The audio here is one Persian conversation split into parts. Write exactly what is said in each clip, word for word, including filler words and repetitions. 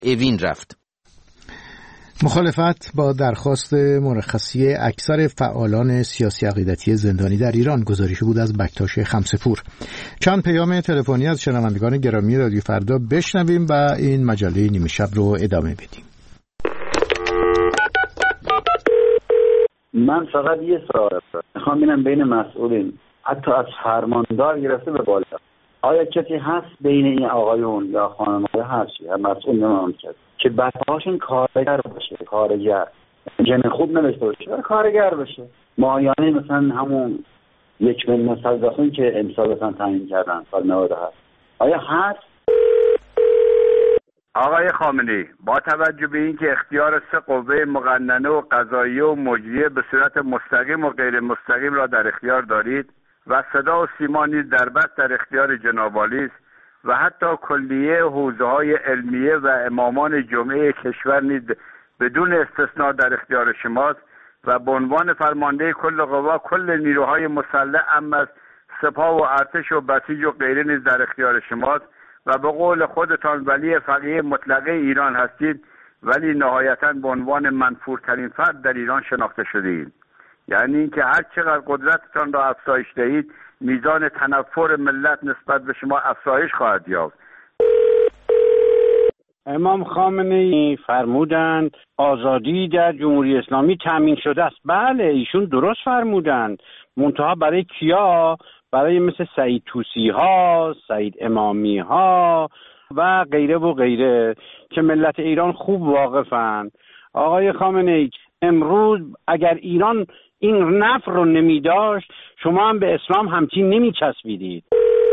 اوین رفت. مخالفت با درخواست مرخصی اکثر فعالان سیاسی عقیدتی زندانی در ایران گزارش بود از بکتاش خمسه‌پور. چند پیام تلفنی از شنوندگان گرامی رادیو فردا بشنویم و این مجله نیمه شب رو ادامه بدیم. من فقط یه سوال میخوام ببینم بین مسئولین، حتی از فرماندار گرفته به بالا، آیا کسی هست بین این آقایون یا خانم‌ها هرچی مسئول نماند که بچه‌هاشون کارگر باشه، کارگر جن خوب نداشته باشه ولی کارگر باشه، ماهیانه مثلا همون یک میلیون صداخون که امسال مثلا تعیین کردن سال نود و هفت، آیا هست؟ آقای خامنه‌ای، با توجه به اینکه اختیار سه قوه مقننه و قضاییه و مجریه به صورت مستقیم و غیر مستقیم را در اختیار دارید و صدا و سیما نیز در بس در اختیار جناب عالی است و حتی کلیه حوزه‌های علمیه و امامان جمعه کشور نیز بدون استثناء در اختیار شماست و به عنوان فرمانده کل قوا کل نیروهای مسلح ام از سپاه و ارتش و بسیج و غیره نیز در اختیار شماست و به قول خودتان ولی فقیه مطلقه ایران هستید، ولی نهایتاً به عنوان منفورترین فرد در ایران شناخته شده اید. یعنی اینکه هر چقدر قدرتتان را افزایش دهید میزان تنفر ملت نسبت به شما افزایش خواهد یافت. امام خامنه‌ای فرمودند آزادی در جمهوری اسلامی تامین شده است. بله، ایشون درست فرمودند، منتها برای کیا؟ برای مثل سعید طوسی ها، سعید امامی ها و غیره و غیره که ملت ایران خوب واقفن. آقای خامنه‌ای، امروز اگر ایران این نفر رو نمی داشت شما هم به اسلام همچین نمی چسبیدید.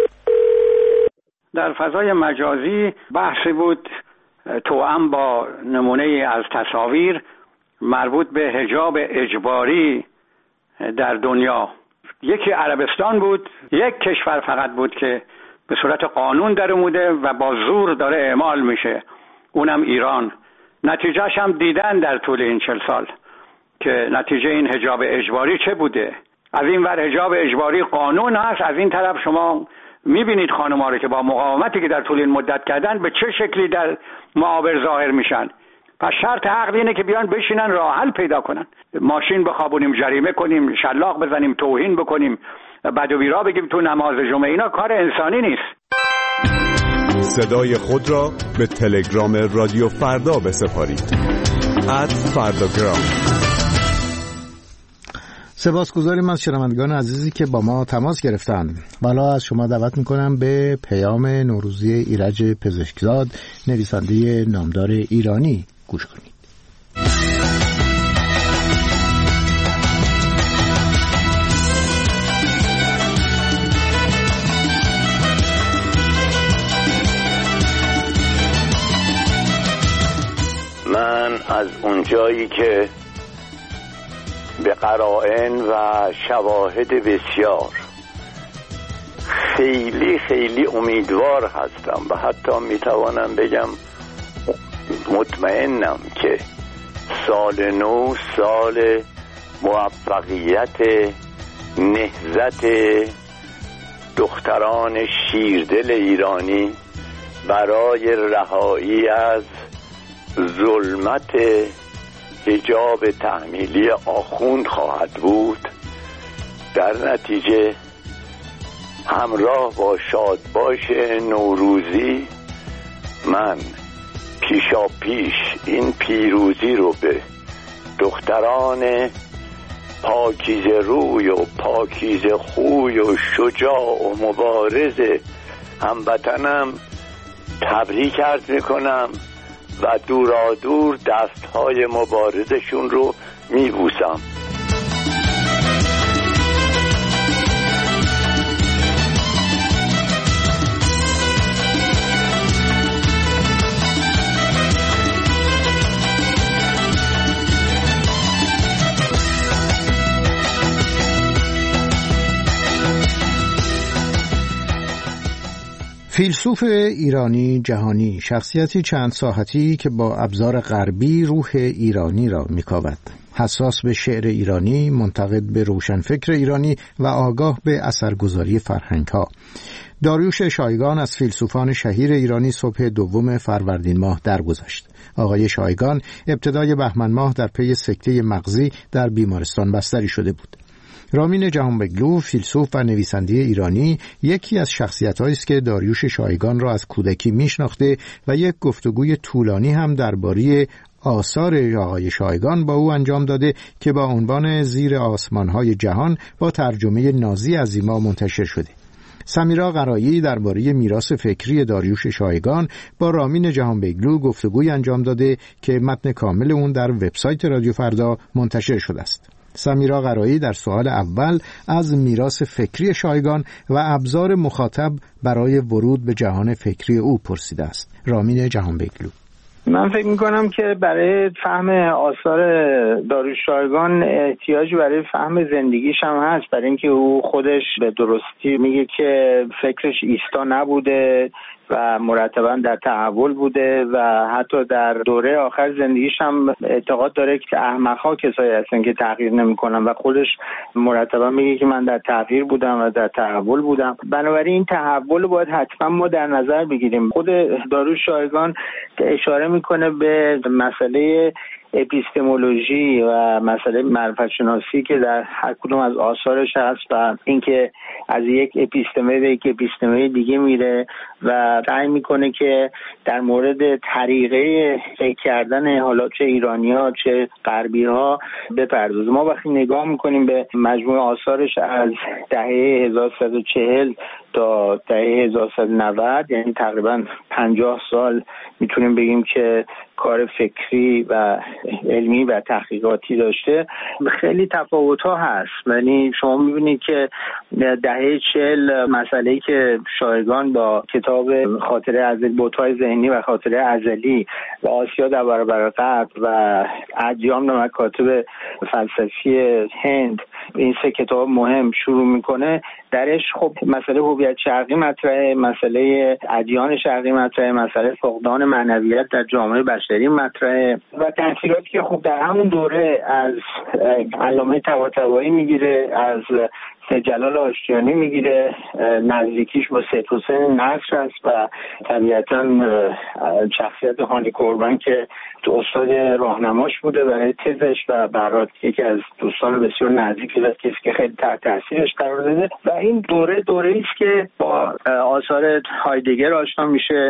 در فضای مجازی بحثی بود توأم با نمونه از تصاویر مربوط به حجاب اجباری در دنیا. یکی عربستان بود، یک کشور فقط بود که به صورت قانون در اومده و با زور داره اعمال میشه، اونم ایران. نتیجهش هم دیدن در طول این چل سال که نتیجه این حجاب اجباری چه بوده. از این ور حجاب اجباری قانون هست، از این طرف شما میبینید خانم‌ها رو که با مقاومتی که در طول این مدت کردن به چه شکلی در معابر ظاهر میشن. پس شرط عقد اینه که بیان بشینن راه حل پیدا کنن. ماشین بخوابونیم، جریمه کنیم، شلاق بزنیم، توهین بکنیم، بد و بیرا بگیم تو نماز جمعه، اینا کار انسانی نیست. صدای خود را به تلگرام رادیو فردا بسپارید. ات فرداگرام. سپاسگزاریم از شنوندگان عزیزی که با ما تماس گرفتند. بالا از شما دعوت میکنم به پیام نوروزی ایرج پزشکزاد، نویسنده نامدار ایرانی گوش کنید. من از اونجایی که به قرائن و شواهد بسیار خیلی خیلی امیدوار هستم و حتی میتوانم بگم مطمئنم که سال نو سال موفقیت نهضت دختران شیردل ایرانی برای رهایی از ظلمت حجاب تحمیلی آخوند خواهد بود. در نتیجه همراه با شادباش نوروزی من پیشا پیش این پیروزی رو به دختران پاکیزه روی و پاکیزه خوی و شجاع و مبارز هموطنم تبریک عرض میکنم و دورادور دستهای مبارزشون رو میبوسم. فیلسوف ایرانی جهانی، شخصیتی چند ساحتی که با ابزار غربی روح ایرانی را میکاود، حساس به شعر ایرانی، منتقد به روشنفکر ایرانی و آگاه به اثرگذاری فرهنگ‌ها. داریوش شایگان از فیلسوفان شهیر ایرانی صبح دوم فروردین ماه درگذشت. آقای شایگان ابتدای بهمن ماه در پی سکته مغزی در بیمارستان بستری شده بود. رامین جهانبگلو، فیلسوف و نویسنده ایرانی، یکی از شخصیت‌هایی است که داریوش شایگان را از کودکی میشناخته و یک گفتگوی طولانی هم درباره آثار آقای شایگان با او انجام داده که با عنوان زیر آسمان‌های جهان با ترجمه نازی عظیما منتشر شده. سمیرا قرایی درباره میراث فکری داریوش شایگان با رامین جهانبگلو گفتگوی انجام داده که متن کامل اون در وبسایت رادیو فردا منتشر شده است. سمیرا قرایی در سوال اول از میراث فکری شایگان و ابزار مخاطب برای ورود به جهان فکری او پرسیده است. رامین جهانبگلو: من فکر میکنم که برای فهم آثار داریوش شایگان احتیاجی برای فهم زندگیش هم هست، برای اینکه او خودش به درستی میگه که فکرش ایستا نبوده و مرتبا در تحول بوده و حتی در دوره آخر زندگیش هم اعتقاد داره که احمق‌ها کسایی هستن که تغییر نمی‌کنن و خودش مرتبا میگه که من در تغییر بودم و در تحول بودم. بنابراین این تحول رو باید حتما ما در نظر بگیریم. خود داریوش شایگان اشاره میکنه به مسئله اپیستمولوژی و مسئله معرفت شناسی که در هر کدوم از آثارش هست و اینکه از یک اپیستمه به یک اپیستمه دیگه میره و سعی میکنه که در مورد طریقه فکر کردن حالا چه ایرانی‌ها چه غربی‌ها بپردازه. ما وقتی نگاه میکنیم به مجموع آثارش از دهه هزار و سیصد و چهل تا دهه هزار و سیصد و نود، یعنی تقریبا پنجاه سال میتونیم بگیم که کار فکری و علمی و تحقیقاتی داشته، خیلی تفاوت‌ها هست. یعنی شما می‌بینید که دهه چهل مسئله‌ای که شایگان با کتاب خاطره ازلی، بت‌های ذهنی و خاطره ازلی و آسیا در برابر غرب و ادیان و مکاتب فلسفی هند، این سه کتاب مهم شروع میکنه، درش خب مسئله هویت شرقی مطرحه، مسئله ادیان شرقی مطرحه، مسئله فقدان معنویت در جامعه بشری مطرحه و تأثیراتی که خب در همون دوره از علامه طباطبایی میگیره، از جلال آشتیانی میگیره، نزدیکیش با سید حسین نصر است و طبیعتا شخصیت هانی کوربن که استاد راهنماش بوده برای تزش و برات یکی از دوستان بسیار نزدیکی و کسی که خیلی تحت تاثیرش قرار داده و این دوره دوره است که با آثار هایدگر آشنا میشه،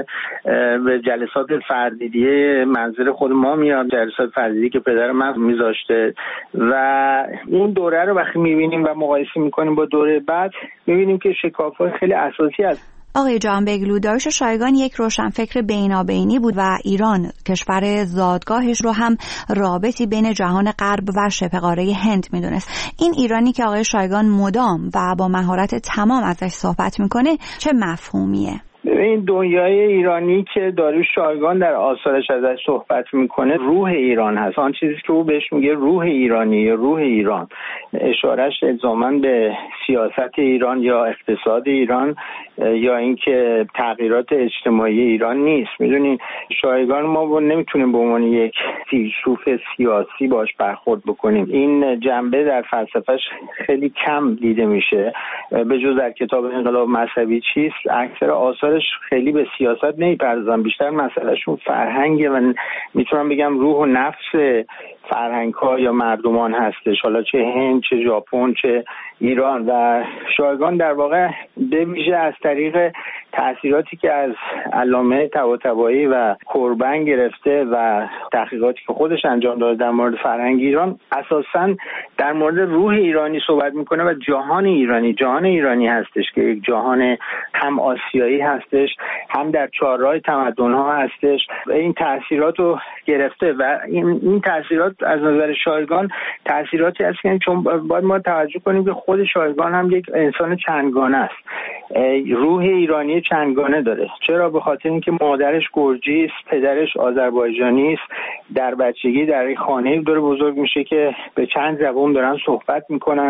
به جلسات فردیدیه منزل خود ما میاد، جلسات فردیدی که پدر من میذاشته و این دوره رو وقتی میبینیم و مقایسه میکنیم با دوره بعد میبینیم که شکاف‌های خیلی اساسی هست. آقای جهانبگلو، داریوش شایگان یک روشنفکر بینابینی بود و ایران کشور زادگاهش رو هم رابطی بین جهان غرب و شبه قاره هند میدونست. این ایرانی که آقای شایگان مدام و با مهارت تمام ازش صحبت میکنه چه مفهومیه؟ این دنیای ایرانی که داریوش شایگان در آثارش ازش صحبت میکنه روح ایران هست. آن چیزی که او بهش میگه روح ایرانی یا روح ایران، اشارهش الزاماً به سیاست ایران یا اقتصاد ایران یا اینکه تغییرات اجتماعی ایران نیست. میدونی شایگان ما نمیتونیم به عنوان یک فیلسوف سیاسی باش برخورد بکنیم. این جنبه در فلسفهش خیلی کم دیده میشه، به جز در کتاب انقلاب مذهبی چیست. اکثر آثار خیلی به سیاست نمیپردازن، بیشتر مسئلهشون فرهنگه و میتونم بگم روح و نفس فرهنگ ها یا مردمان هستش، حالا چه هند چه ژاپن چه ایران. و شایگان در واقع به ویژه از طریق تأثیراتی که از علامه طباطبایی و کوربن گرفته و تحقیقاتی که خودش انجام داده در مورد فرهنگ ایران، اساساً در مورد روح ایرانی صحبت میکنه و جهان ایرانی جهان ایرانی هستش که یک جهان هم آسیایی هستش، هم در چهارراه تمدن ها هستش. این تأثیرات رو گرفته و این این تأثیرات از نظر شایگان تأثیراتی هست که چون باید ما توجه کنیم که خود شایگان هم یک انسان چندگانه است، روح ایرانی چندگانه داره. چرا؟ به خاطر اینکه مادرش گرجی است، پدرش آذربایجانی است، در بچگی در یک خانه داره بزرگ میشه که به چند زبان دارن صحبت میکنن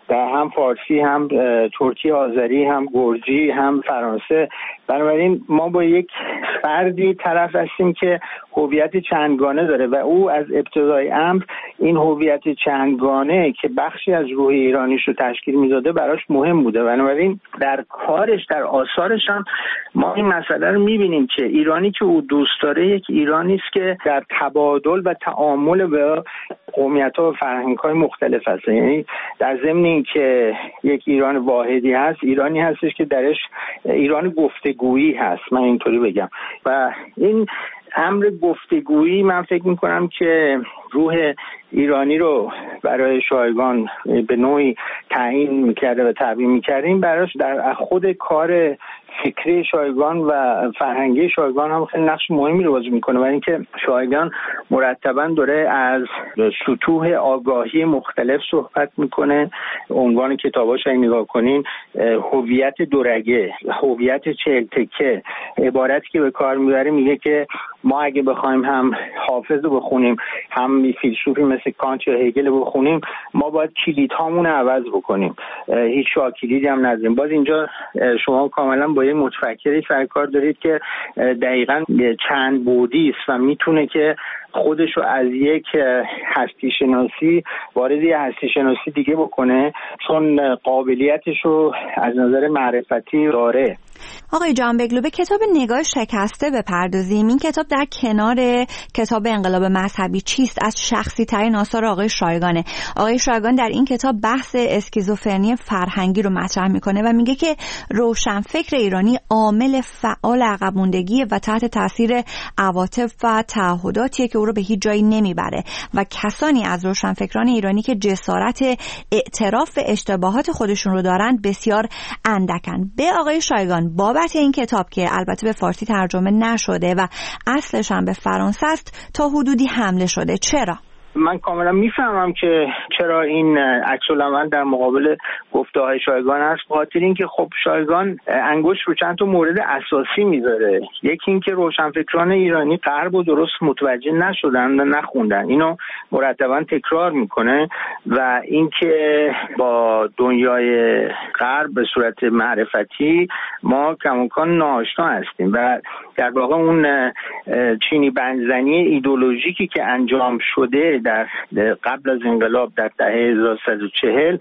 و هم فارسی، هم ترکی، آذری، هم گرجی، هم فرانسه. بنابراین ما با یک فردی طرف هستیم که هویت چندگانه داره و او از ابتدای امر این هویت چندگانه که بخشی از روح ایرانیش رو تشکیل میداده براش مهم بوده. بنابراین در کارش، در آثارش هم ما این مسئله رو میبینیم که ایرانی که او دوست داره یک ایرانی است که در تبادل و تعامل با قومیت‌ها و فرهنگ‌های مختلف هست. یعنی در ضمن اینکه یک ایران واحدی هست، ایرانی هستش که درش ایران گفتگویی هست، من اینطوری بگم. و این امر گفتگویی من فکر میکنم که روح ایرانی رو برای شایگان به نوعی تعیین میکرده و تعیین میکرده. این براش در خود کار فکری شایگان و فرهنگی شایگان هم خیلی نقش مهمی رو بازی میکنه، برای اینکه شایگان مرتباً داره از سطوح آگاهی مختلف صحبت میکنه. عنوان کتاباش اگه نگاه کنین، هویت دورگه، هویت چهل تکه، عبارتی که به کار میبره میگه که ما اگه بخوایم هم حافظ رو بخونیم، هم فیلسوفی مثل کانت یا هگل بخونیم، ما باید کلیدهامون رو عوض بکنیم، هیچ شاه کلیدی هم نداریم. باز اینجا شما کاملا با یه متفکری سر کار دارید که دقیقاً چند بعدی است و میتونه که خودش رو از یک هستی شناسی وارد یه هستی شناسی دیگه بکنه، چون قابلیتش رو از نظر معرفتی داره. آقای جانبگلو، به کتاب نگاه شکسته بپردازیم. این کتاب در کنار کتاب انقلاب مذهبی چیست از شخصی ترین آثار آقای شایگانه. آقای شایگان در این کتاب بحث اسکیزوفرنی فرهنگی رو مطرح میکنه و میگه که روشنفکر ایرانی عامل فعال عقب موندگی و تحت تاثیر عواطف و تعهداتیه که او رو به هیچ جایی نمیبره و کسانی از روشنفکران ایرانی که جسارت اعتراف به اشتباهات خودشون رو دارن بسیار اندکن. به آقای شایگان بابت این کتاب که البته به فارسی ترجمه نشده و اصلش هم به فرانسه است تا حدودی حمله شده، چرا؟ من کاملا میفهمم که چرا این عکس‌العمل در مقابل گفته‌های شایگان هست، خاطر اینکه خب شایگان انگشت رو چند تا مورد اساسی میذاره. یکی اینکه روشنفکران ایرانی غرب و درست متوجه نشدن و نخوندن، اینو مرتبا تکرار میکنه، و اینکه با دنیای غرب به صورت معرفتی ما کماکان ناآشنا هستیم و در واقع اون چینی بندزنی ایدئولوژیکی که انجام شده در قبل از انقلاب در دهه هزار و صد و چهل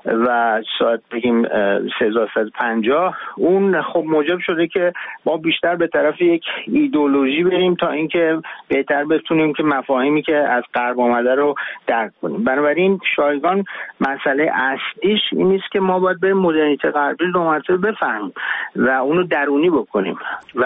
و شاید بگیم هزار و صد و پنجاه، اون خب موجب شده که ما بیشتر به طرف یک ایدئولوژی بریم تا اینکه بهتر بتونیم که مفاهیمی که از غرب آمده رو درک کنیم. بنابراین شایگان مسئله اصلیش این است که ما باید به مدرنیته غربی رو مرتبه بفهمیم و اونو درونی بکنیم و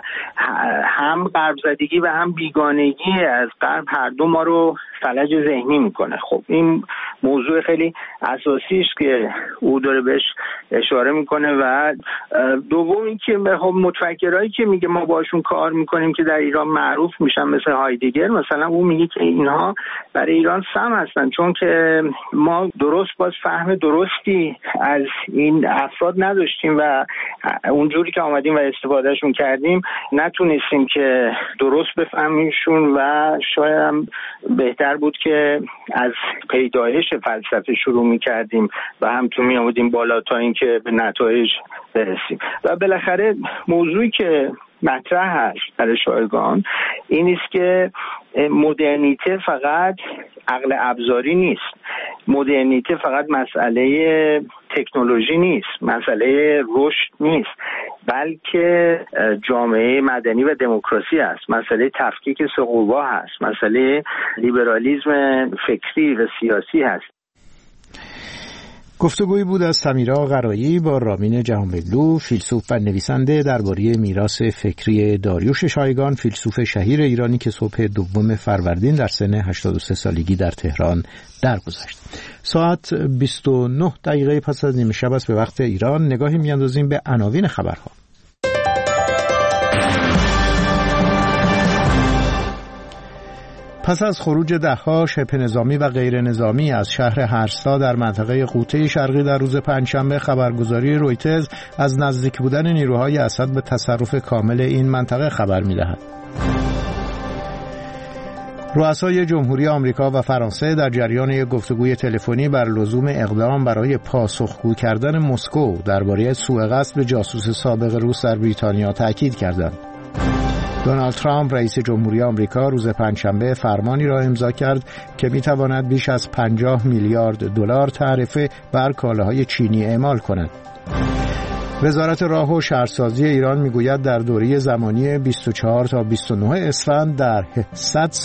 هم غرب زدگی و هم بیگانگی از غرب هر دو ما رو فلج ذهنی میکنه. خب این موضوع خیلی اساسی است که او داره بهش اشاره میکنه. و دوم اینکه خب متفکرایی که میگه ما باشون کار میکنیم که در ایران معروف میشن مثل هایدگر مثلا، او میگه که اینها برای ایران سم هستن، چون که ما درست باز فهم درستی از این افراد نداشتیم و اونجوری که آمدیم و استفادهشون کردیم نتونستیم که درست بفهمیمشون و شاید هم بهتر بود که از پیدایش فلسفه شروع میکردیم و همتون میامدیم بالا تا اینکه به نتایج برسیم. و بالاخره موضوعی که مطرح هست برای شایگان این است که مدرنیته فقط عقل ابزاری نیست، مدرنیته فقط مسئله تکنولوژی نیست، مسئله رشد نیست، بلکه جامعه مدنی و دموکراسی است، مسئله تفکیک سه قوا هست، مسئله لیبرالیسم فکری و سیاسی هست. گفتگویی بود از سمیرا قرایی با رامین جهانبگلو، فیلسوف و نویسنده درباره میراث فکری داریوش شایگان، فیلسوف شهیر ایرانی که صبح دوم فروردین در سن هشتاد و سه سالگی در تهران درگذشت. ساعت بیست و نه دقیقه پس از نیمه شب است به وقت ایران. نگاهی میاندازیم به عناوین خبرها. پس از خروج ده‌ها شبه نظامی و غیر نظامی از شهر هرستا در منطقه غوطه شرقی در روز پنجشنبه، خبرگزاری رویترز از نزدیک بودن نیروهای اسد به تصرف کامل این منطقه خبر می‌دهد. رؤسای جمهوری آمریکا و فرانسه در جریان یک گفتگوی تلفنی بر لزوم اقدام برای پاسخگو کردن مسکو درباره سوء قصد به جاسوس سابق روس در بریتانیا تاکید کردند. دونالد ترامپ رئیس جمهوری آمریکا روز پنجشنبه فرمانی را امضا کرد که می‌تواند بیش از پنجاه میلیارد دلار تعرفه بر کالاهای چینی اعمال کند. وزارت راه و شهرسازی ایران میگوید در دوره زمانی بیست و چهار تا بیست و نه اسفند در صد